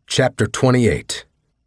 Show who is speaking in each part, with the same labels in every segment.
Speaker 1: Chapter 28.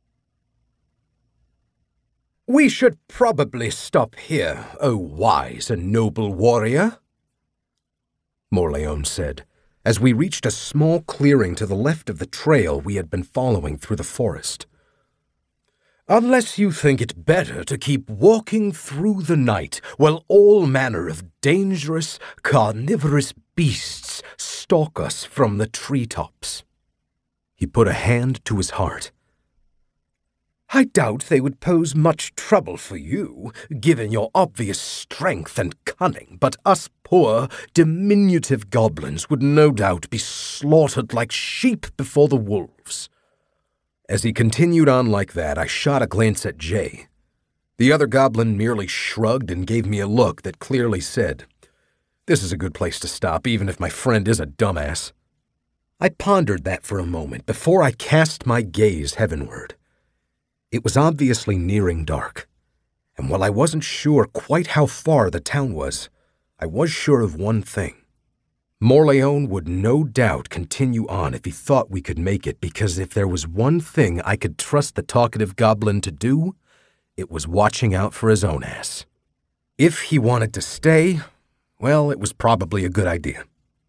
Speaker 1: "We should probably stop here, O wise and noble warrior," Morleone said, as we reached a small clearing to the left of the trail we had been following through the forest. "Unless you think it better to keep walking through the night while all manner of dangerous, carnivorous beasts stalk us from the treetops." He put a hand to his heart. "I doubt they would pose much trouble for you, given your obvious strength and cunning, but us poor, diminutive goblins would no doubt be slaughtered like sheep before the wolves." As he continued on like that, I shot a glance at Jay. The other goblin merely shrugged and gave me a look that clearly said, "This is a good place to stop, even if my friend is a dumbass." I pondered that for a moment before I cast my gaze heavenward. It was obviously nearing dark, and while I wasn't sure quite how far the town was, I was sure of one thing. Morleone would no doubt continue on if he thought we could make it, because if there was one thing I could trust the talkative goblin to do, it was watching out for his own ass. If he wanted to stay, well, it was probably a good idea.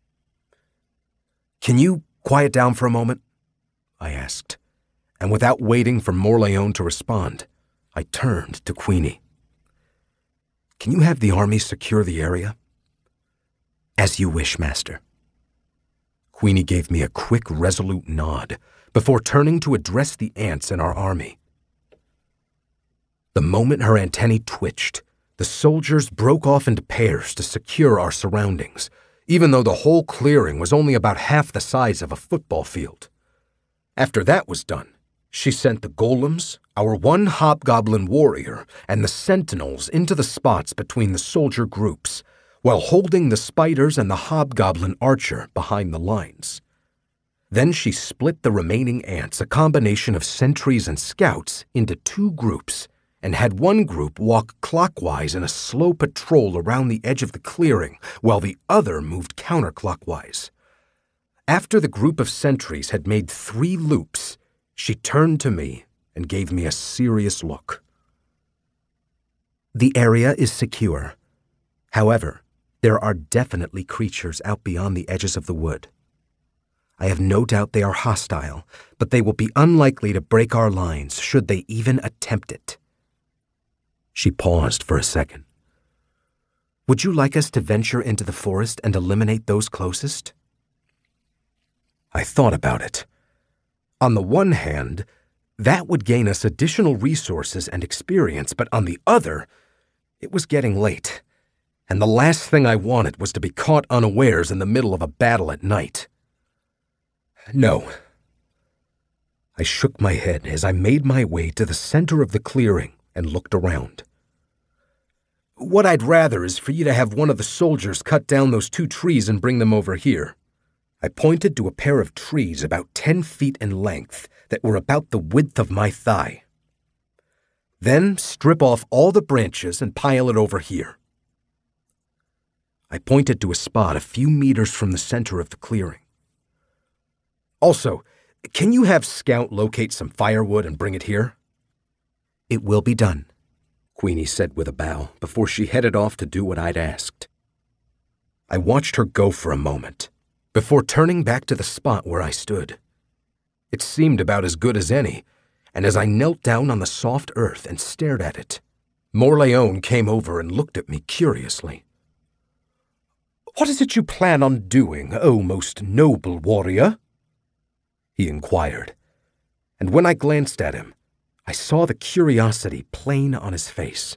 Speaker 1: "Can you quiet down for a moment?" I asked, and without waiting for Morleone to respond, I turned to Queenie. "Can you have the army secure the area?" "As you wish, Master." Queenie gave me a quick, resolute nod before turning to address the ants in our army. The moment her antennae twitched, the soldiers broke off into pairs to secure our surroundings, even though the whole clearing was only about half the size of a football field. After that was done, she sent the golems, our one hobgoblin warrior, and the sentinels into the spots between the soldier groups, while holding the spiders and the hobgoblin archer behind the lines. Then she split the remaining ants, a combination of sentries and scouts, into two groups, and had one group walk clockwise in a slow patrol around the edge of the clearing, while the other moved counterclockwise. After the group of sentries had made 3 loops, she turned to me and gave me a serious look. "The area is secure. However, there are definitely creatures out beyond the edges of the wood. I have no doubt they are hostile, but they will be unlikely to break our lines should they even attempt it." She paused for a second. "Would you like us to venture into the forest and eliminate those closest?" I thought about it. On the one hand, that would gain us additional resources and experience, but on the other, it was getting late, and the last thing I wanted was to be caught unawares in the middle of a battle at night. "No." I shook my head as I made my way to the center of the clearing and looked around. "What I'd rather is for you to have one of the soldiers cut down those 2 trees and bring them over here." I pointed to a pair of trees about 10 feet in length that were about the width of my thigh. "Then strip off all the branches and pile it over here." I pointed to a spot a few meters from the center of the clearing. "Also, can you have Scout locate some firewood and bring it here?" "It will be done," Queenie said with a bow before she headed off to do what I'd asked. I watched her go for a moment before turning back to the spot where I stood. It seemed about as good as any, and as I knelt down on the soft earth and stared at it, Morleone came over and looked at me curiously. "What is it you plan on doing, O most noble warrior?" he inquired, and when I glanced at him, I saw the curiosity plain on his face.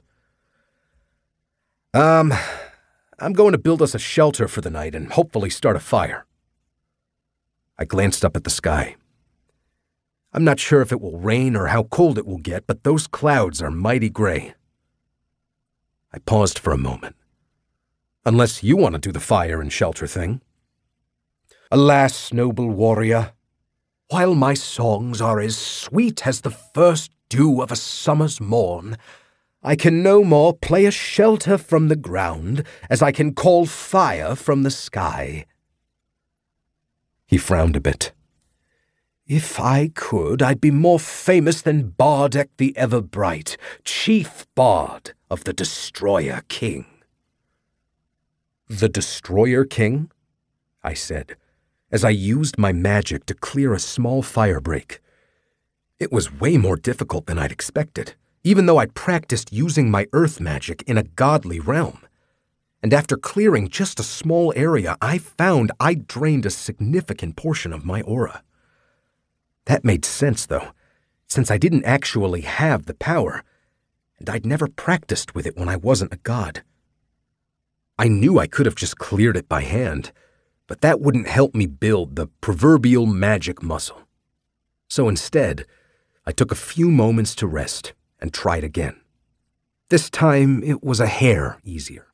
Speaker 1: I'm going to build us a shelter for the night and hopefully start a fire." I glanced up at the sky. "I'm not sure if it will rain or how cold it will get, but those clouds are mighty gray." I paused for a moment. "Unless you want to do the fire and shelter thing." "Alas, noble warrior, while my songs are as sweet as the first dew of a summer's morn, I can no more play a shelter from the ground as I can call fire from the sky." He frowned a bit. If I could, I'd be more famous than Bardek the Ever-Bright, chief bard of the Destroyer King." "The Destroyer King?" I said, as I used my magic to clear a small fire break. It was way more difficult than I'd expected, even though I'd practiced using my earth magic in a godly realm. And after clearing just a small area, I found I'd drained a significant portion of my aura. That made sense, though, since I didn't actually have the power, and I'd never practiced with it when I wasn't a god. I knew I could have just cleared it by hand, but that wouldn't help me build the proverbial magic muscle. So instead, I took a few moments to rest and tried again. This time, it was a hair easier.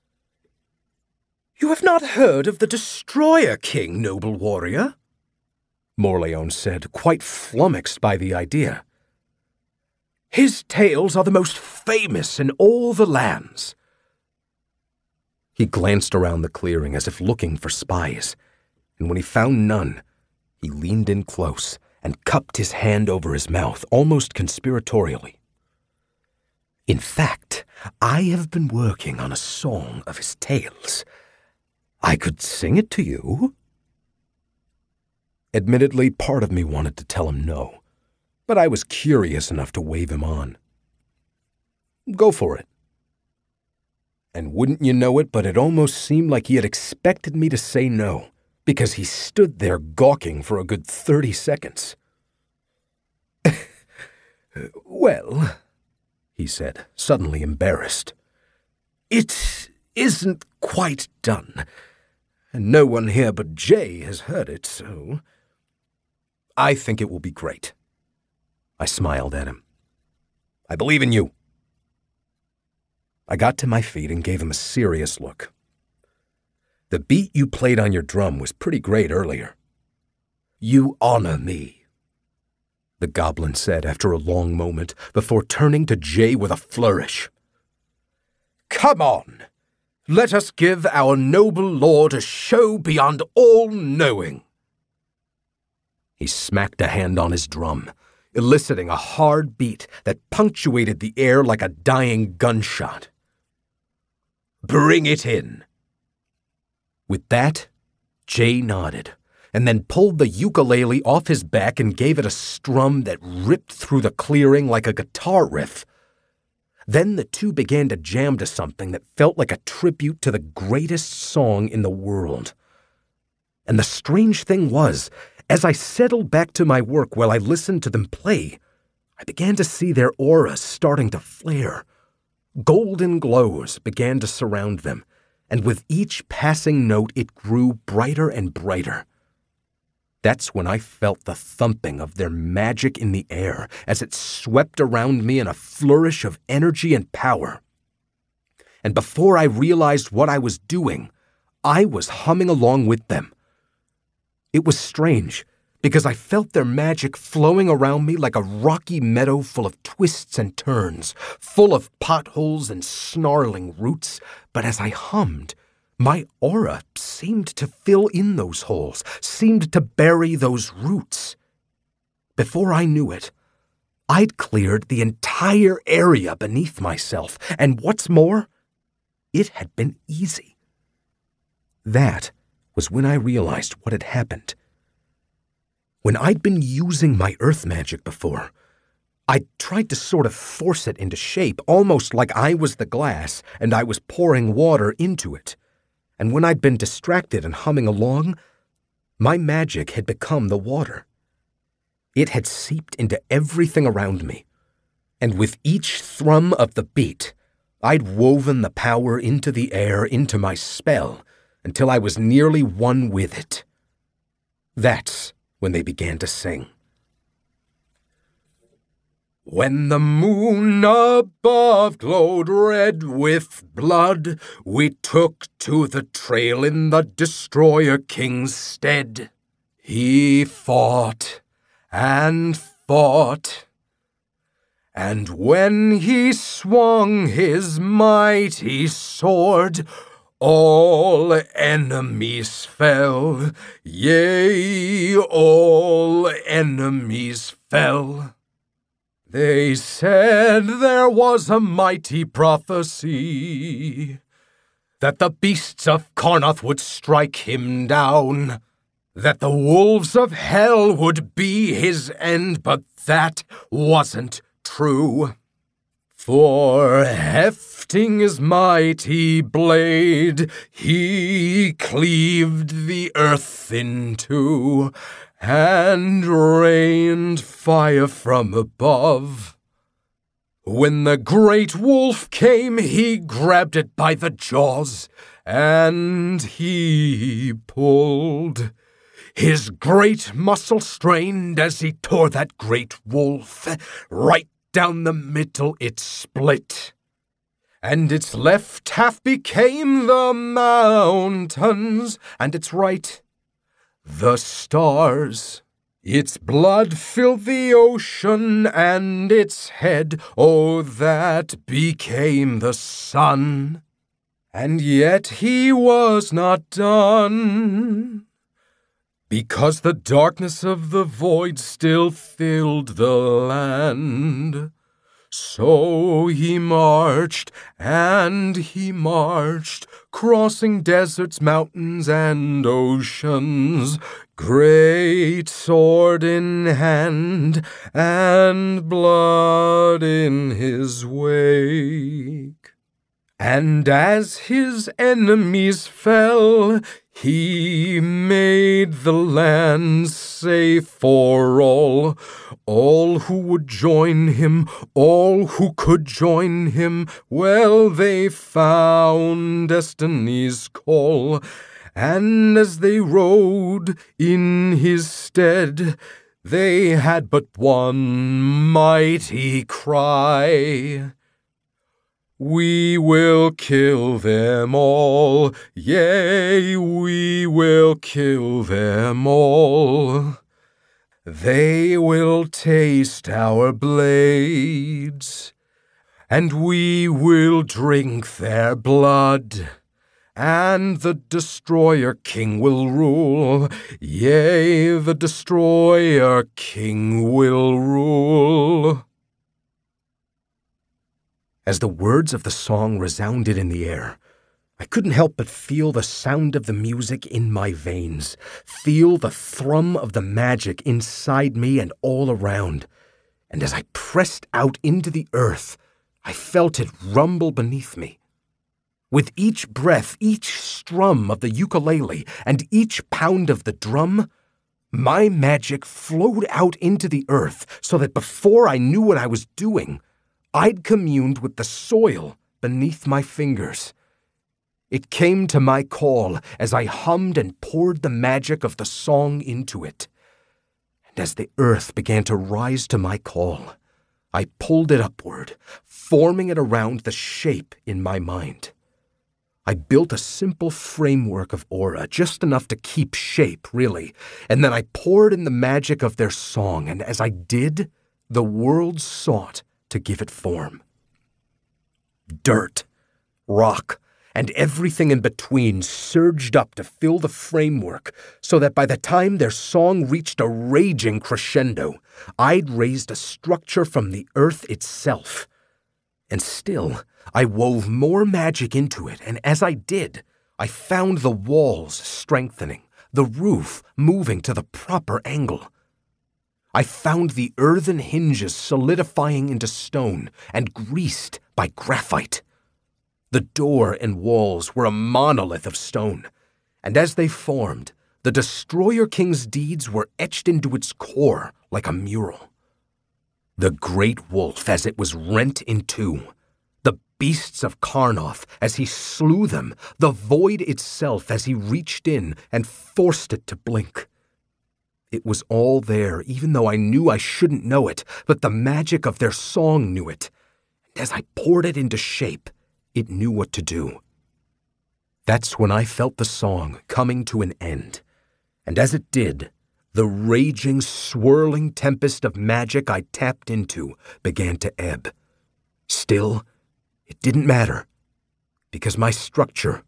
Speaker 1: "You have not heard of the Destroyer King, noble warrior?" Morleone said, quite flummoxed by the idea. "His tales are the most famous in all the lands." He glanced around the clearing as if looking for spies, and when he found none, he leaned in close and cupped his hand over his mouth, almost conspiratorially. "In fact, I have been working on a song of his tales. I could sing it to you." Admittedly, part of me wanted to tell him no, but I was curious enough to wave him on. "Go for it." And wouldn't you know it, but it almost seemed like he had expected me to say no, because he stood there gawking for a good 30 seconds. "Well," he said, suddenly embarrassed, "it isn't quite done, and no one here but Jay has heard it, so—" "I think it will be great." I smiled at him. "I believe in you." I got to my feet and gave him a serious look. "The beat you played on your drum was pretty great earlier." "You honor me," the goblin said after a long moment before turning to Jay with a flourish. "Come on, let us give our noble lord a show beyond all knowing." He smacked a hand on his drum, eliciting a hard beat that punctuated the air like a dying gunshot. "Bring it in." With that, Jay nodded, and then pulled the ukulele off his back and gave it a strum that ripped through the clearing like a guitar riff. Then the two began to jam to something that felt like a tribute to the greatest song in the world. And the strange thing was, as I settled back to my work while I listened to them play, I began to see their auras starting to flare. Golden glows began to surround them, and with each passing note it grew brighter and brighter. That's when I felt the thumping of their magic in the air as it swept around me in a flourish of energy and power. And before I realized what I was doing, I was humming along with them. It was strange, because I felt their magic flowing around me like a rocky meadow full of twists and turns, full of potholes and snarling roots, but as I hummed, my aura seemed to fill in those holes, seemed to bury those roots. Before I knew it, I'd cleared the entire area beneath myself, and what's more, it had been easy. That was when I realized what had happened. When I'd been using my earth magic before, I'd tried to sort of force it into shape, almost like I was the glass and I was pouring water into it. And when I'd been distracted and humming along, my magic had become the water. It had seeped into everything around me, and with each thrum of the beat, I'd woven the power into the air, into my spell, until I was nearly one with it. That's when they began to sing. When the moon above glowed red with blood, we took to the trail in the Destroyer King's stead. He fought and fought, and when he swung his mighty sword, All enemies fell, yea, all enemies fell. They said there was a mighty prophecy, that the beasts of Karnath would strike him down, that the wolves of hell would be his end, but that wasn't true. For hefting his mighty blade, he cleaved the earth in two, and rained fire from above. When the great wolf came, he grabbed it by the jaws, and he pulled. His great muscle strained as he tore that great wolf. Right down the middle it split, and its left half became the mountains, and its right the stars. Its blood filled the ocean, and its head, oh, that became the sun. And yet he was not done, because the darkness of the void still filled the land. So he marched, and he marched, crossing deserts, mountains, and oceans, great sword in hand, and blood in his wake. And as his enemies fell, he made the land safe for all who would join him, all who could join him. Well, they found destiny's call, and as they rode in his stead, they had but one mighty cry. We will kill them all, yea, we will kill them all. They will taste our blades, and we will drink their blood. And the Destroyer King will rule, yea, the Destroyer King will rule. As the words of the song resounded in the air, I couldn't help but feel the sound of the music in my veins, feel the thrum of the magic inside me and all around. And as I pressed out into the earth, I felt it rumble beneath me. With each breath, each strum of the ukulele, and each pound of the drum, my magic flowed out into the earth so that before I knew what I was doing, I'd communed with the soil beneath my fingers. It came to my call as I hummed and poured the magic of the song into it. And as the earth began to rise to my call, I pulled it upward, forming it around the shape in my mind. I built a simple framework of aura, just enough to keep shape, really, and then I poured in the magic of their song, and as I did, the world sought to give it form. Dirt, rock, and everything in between surged up to fill the framework so that by the time their song reached a raging crescendo, I'd raised a structure from the earth itself. And still, I wove more magic into it, and as I did, I found the walls strengthening, the roof moving to the proper angle. I found the earthen hinges solidifying into stone and greased by graphite. The door and walls were a monolith of stone, and as they formed, the Destroyer King's deeds were etched into its core like a mural. The great wolf as it was rent in two, the beasts of Karnath as he slew them, the void itself as he reached in and forced it to blink. It was all there, even though I knew I shouldn't know it, but the magic of their song knew it. And as I poured it into shape, it knew what to do. That's when I felt the song coming to an end. And as it did, the raging, swirling tempest of magic I tapped into began to ebb. Still, it didn't matter, because my structure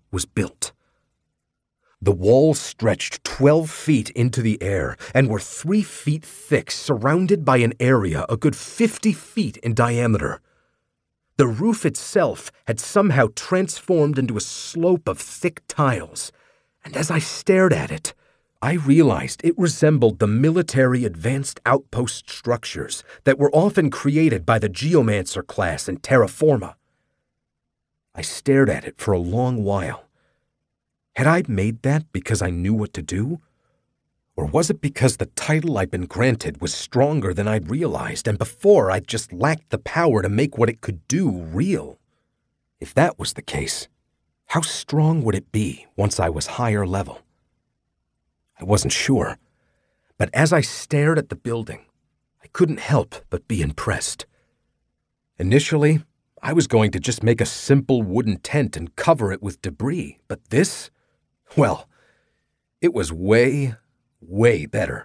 Speaker 1: was built. The walls stretched 12 feet into the air and were 3 feet thick, surrounded by an area a good 50 feet in diameter. The roof itself had somehow transformed into a slope of thick tiles, and as I stared at it, I realized it resembled the military advanced outpost structures that were often created by the Geomancer class in Terra Forma. I stared at it for a long while. Had I made that because I knew what to do? Or was it because the title I'd been granted was stronger than I'd realized, and before I'd just lacked the power to make what it could do real? If that was the case, how strong would it be once I was higher level? I wasn't sure, but as I stared at the building, I couldn't help but be impressed. Initially, I was going to just make a simple wooden tent and cover it with debris, but this, well, it was way, way better.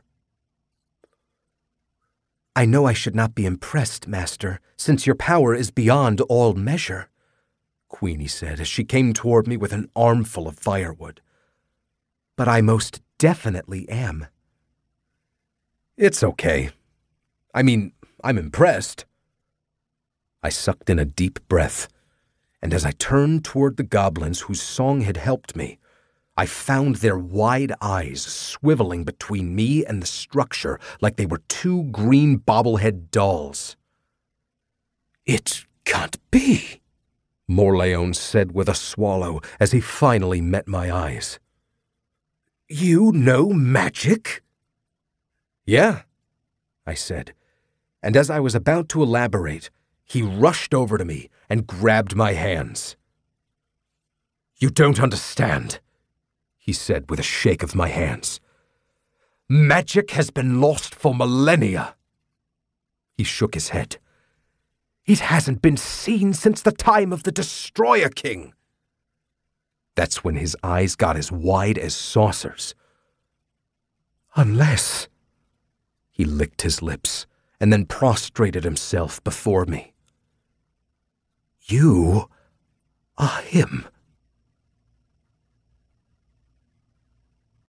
Speaker 1: "I know I should not be impressed, Master, since your power is beyond all measure," Queenie said as she came toward me with an armful of firewood. "But I most definitely am." "It's okay. I mean, I'm impressed." I sucked in a deep breath, and as I turned toward the goblins whose song had helped me, I found their wide eyes swiveling between me and the structure like they were 2 green bobblehead dolls. "It can't be," Morleone said with a swallow as he finally met my eyes. "You know magic?" "Yeah," I said, and as I was about to elaborate, he rushed over to me and grabbed my hands. "You don't understand," he said with a shake of my hands. "Magic has been lost for millennia." He shook his head. "It hasn't been seen since the time of the Destroyer King." That's when his eyes got as wide as saucers. "Unless—" He licked his lips and then prostrated himself before me. "You are him."